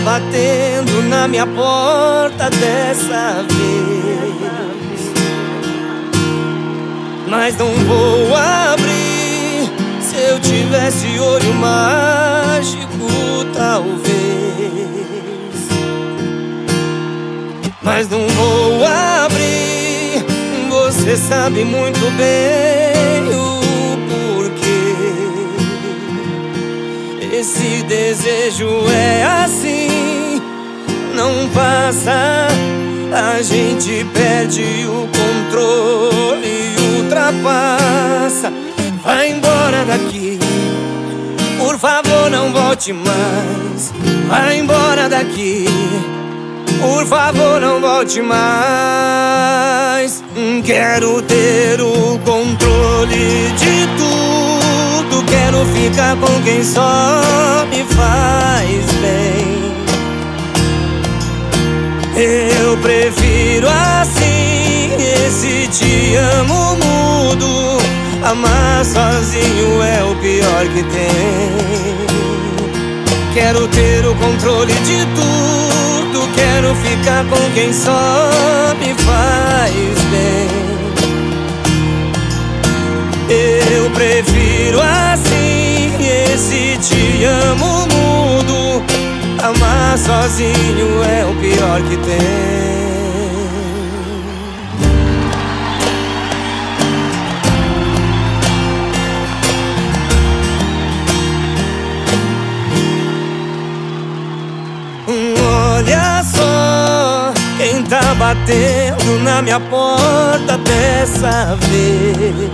batendo na minha porta dessa vez, mas não vou abrir. Se eu tivesse olho mágico, talvez, mas não vou abrir. Você sabe muito bem o porquê. Esse desejo é assim, não passa. A gente perde o controle e ultrapassa. Vai embora daqui, por favor não volte mais. Vai embora daqui, por favor não volte mais. Quero ter o controle de tudo. Quero ficar com quem só me faz bem. Eu prefiro assim, esse te amo mudo. Amar sozinho é o pior que tem. Quero ter o controle de tudo. Quero ficar com quem só me faz bem. Eu prefiro assim, esse te amo mudo. Amar sozinho é o pior que tem. Olha só quem tá batendo na minha porta dessa vez,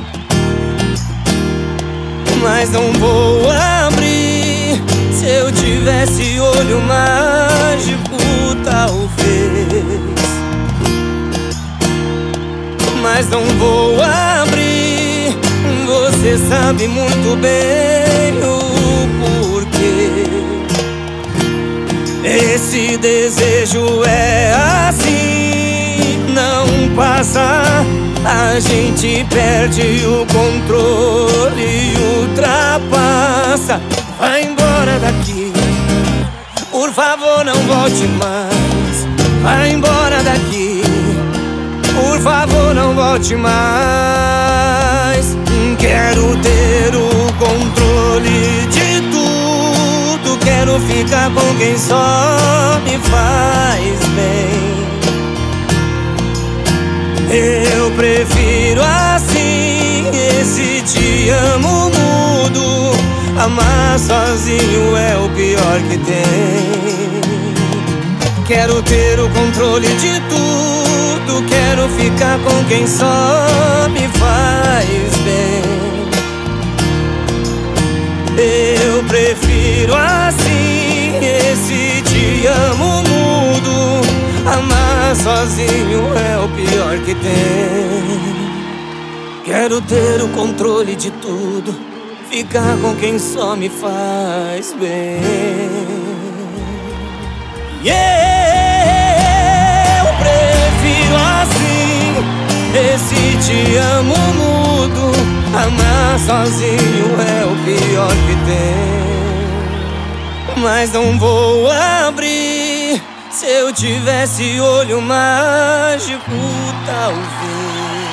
mas não vou abrir. Se eu tivesse olho mágico, talvez, mas não vou abrir. Você sabe muito bem o porquê. Esse desejo é assim, não passa. A gente perde o controle e ultrapassa. Vai embora daqui, por favor não volte mais. Vai embora daqui, por favor não volte mais. Quero ter o controle de tudo. Quero ficar com quem só me faz bem. Eu prefiro assim, esse te amo mudo. Amar sozinho é o pior que tem. Quero ter o controle de tudo. Quero ficar com quem só me faz bem. Eu prefiro assim, esse te amo mudo. Amar sozinho é o pior que tem. Quero ter o controle de tudo. Ficar com quem só me faz bem. Eu prefiro assim, esse te amo mudo. Amar sozinho é o pior que tem, mas não vou abrir. Se eu tivesse olho mágico, talvez.